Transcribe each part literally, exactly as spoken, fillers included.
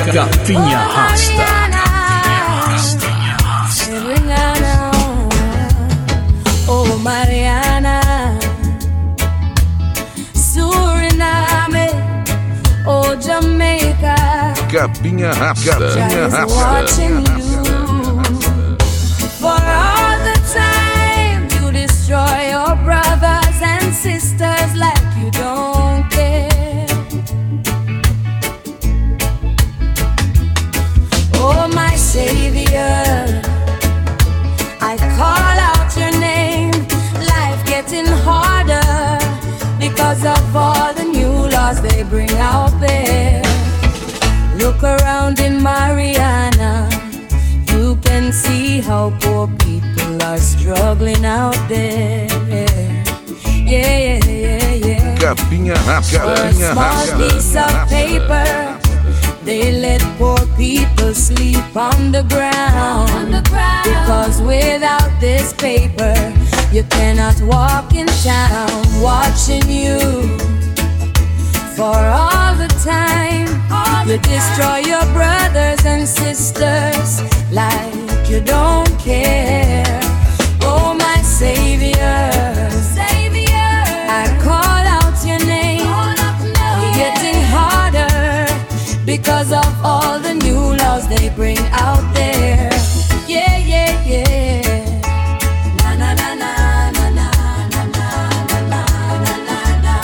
Capinha Rasta. Oh, Mariana, Suriname, oh, Jamaica, Capinha Rasta. Jah is watching you. For all the time you destroy your brothers and sisters like you don't care. Oh, my Savior, I call out your name. Life getting harder because of all the new laws they bring out there. Look around in Mariana, you can see how poor people are struggling out there. Yeah, yeah, yeah, yeah. Capinha For a Rasta. small piece of paper, they let poor people sleep on the ground. Because without this paper, you cannot walk in town. Watching you for all the time you destroy your brothers and sisters like you don't care. Oh, my Savior, I call out your name. Getting harder because of all the new laws they bring out there. Yeah, yeah, yeah. Na na na na na na na na na na na na.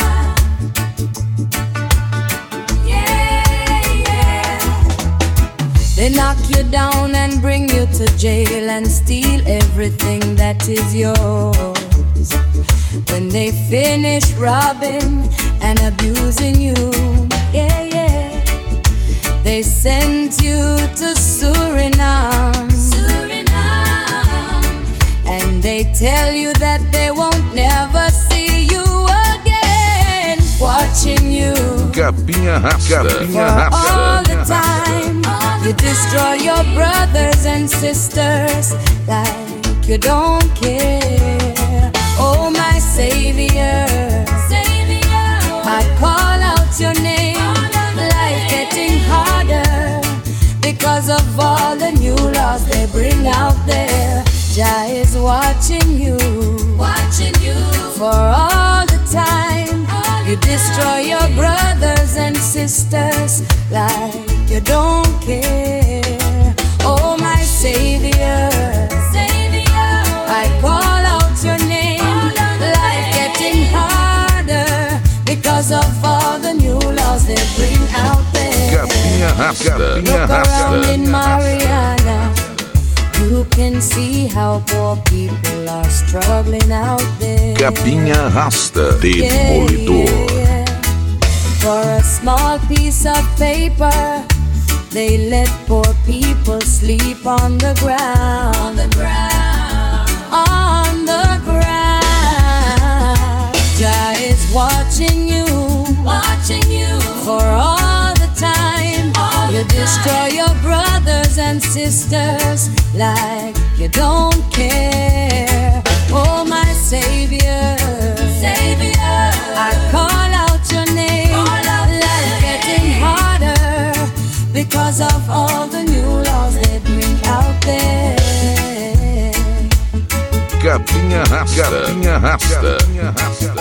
Yeah, yeah. They knock you down and bring you to jail and steal everything that is yours. When they finish robbing and abusing you, yeah, yeah, they sent you to Suriname, Suriname, and they tell you that they won't never see you again. Watching you Capinha Rasta. for all the time you destroy your brothers and sisters like you don't care. Oh, my Savior, I call out your name. Life getting harder because of all the new laws they bring out there. Jah is watching you, watching you for all the time you destroy your brothers and sisters like you don't care. Oh, my Savior, I call out your name. Life getting harder because of all the new laws they bring out there. Capinha Rasta. Look around in Mariana, you can see how poor people are struggling out there. Capinha Rasta. Yeah, Demolidor. yeah. For a small piece of paper, they let poor people sleep on the ground. On the ground. On the ground. Jah is watching you, watching you for all the time all you the destroy time. Your brothers and sisters like you don't care. Oh, my Savior, Savior, I call out your name. Life getting harder because of all the new laws they bring out there. Capinha Rasta. Capinha Rasta.